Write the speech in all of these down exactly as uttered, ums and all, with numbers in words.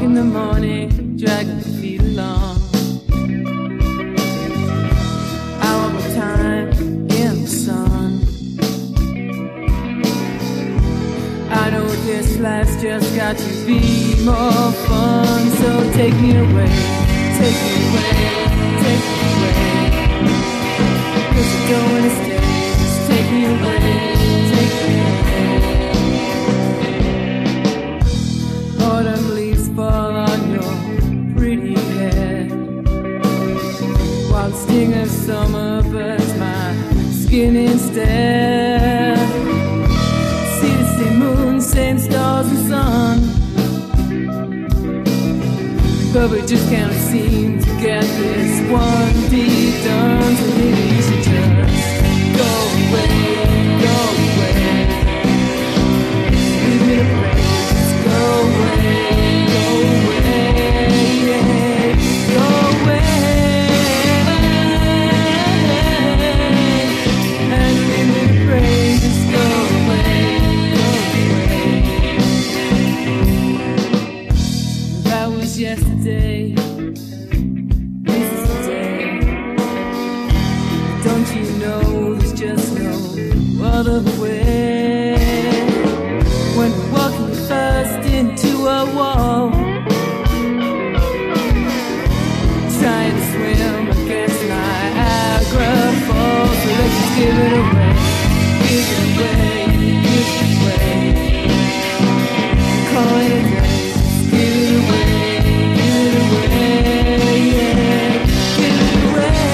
in the morning, dragging my feet along. I want my time in the sun. I know this life's just got to be more fun. So take me away, take me away, take me away. Cause I don't wanna stay, just take me away, take me away. Autumn leaves fall on your pretty head, while the sting of summer burns my skin instead. See the same moon, same stars and sun, but we just can't seem to get this one deed done. So maybe you should just go away, go away. Leave me to pray, just go away, go away, yeah, go away. And leave me to pray, just go away, go away. That was yesterday. Don't you know there's just no other way? When we're walking first into a wall, trying to swim against Niagara Falls. So let's just give it away, give it away, give it away. Call it a day, just give it away, give it away, yeah, give it away.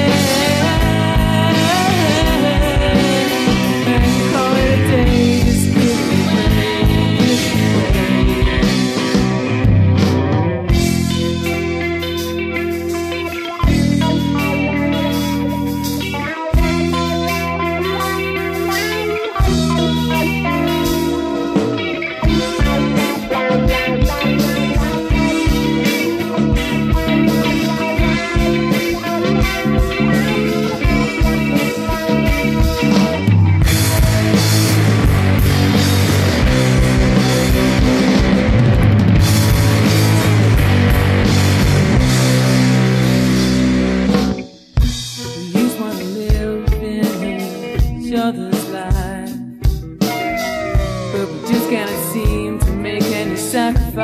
Other's life, but we just can't seem to make any sacrifice.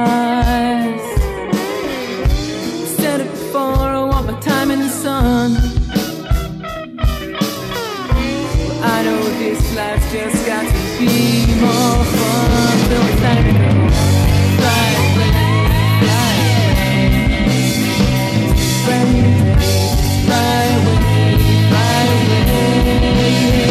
Said it before, I want my time in the sun. Well, I know this life's just got to be more fun. So it's time to go, fly away, fly away. Brand new day, fly away, fly away.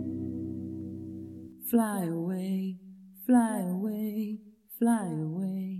Fly away, fly away, fly away.